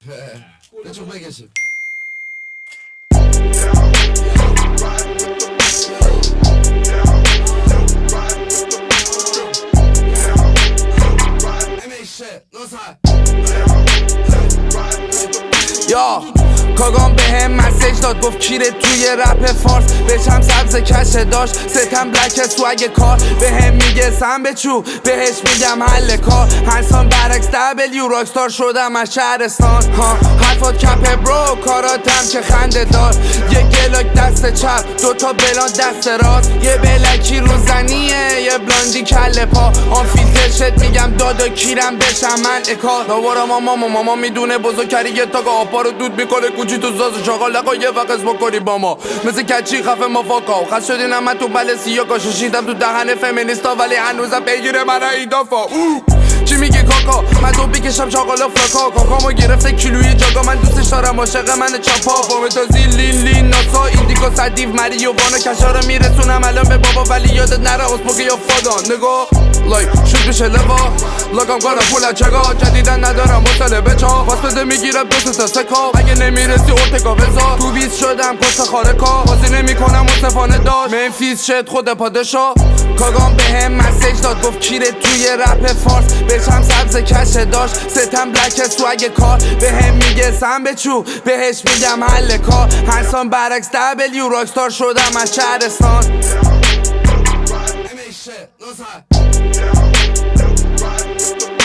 대충 빼겠지. یا کاغام به هم مسیج داد گفت کیره توی رپ فارس بچم سبز کشه داشت ستم بلک سوگ کار به هم میگه سم بچو بهش میگم حل کار هنسان برعکس دبلیو راکستار شدم از شهرستان حرفات کپه برو کاراتم که خنده دار یه گلاک دست چپ دوتا بلان دست راست یه بلکی روزنیه یه بلاندی کله پا آن فیلتر میگم دادا کیرم بشم من اکار دوارا ماما میدونه بزرگتری یه تاگا آپا رو دود میکنه کوچی تو زاز شاغالقا یه وقت بکنی با ما مثل کچی خفه مافاکا خست شدینم من تو بلسی یا شیدم تو دهن فمینیستا ولی هنوزم بگیره من ایدافا چی میگی کاکا من دو بکشم شاغالا فلاکا کاکامو گرفته کیلوی جاگا من دوستش دارم عاشق من چاپا با متازی لین ناسا ایندیکو صدیف مریو وانا کشا رو میرسونم الان به بابا ولی یادت نره اسپوکه یا فادان نگاه لایک شد بشه لوا لاگم کارم پول چگا جدیدن ندارم مطالبه چا باز بده میگیرم دو تا سکا اگه نمیرسی ارتگا بزا تو بیز شدم کس خارکا بازی نمیکنم مصفانه داشت منفیس شد خود پادشا کاغام به هم مسیج داد گفت کیره توی رپ فارس بچم سبز کشه داشت ستم بلک سوگ کار به هم میگه سم بچو بهش میگم حل کار هنسان برعکس دبلیو راکستار شدم از شهرستان shit, no time.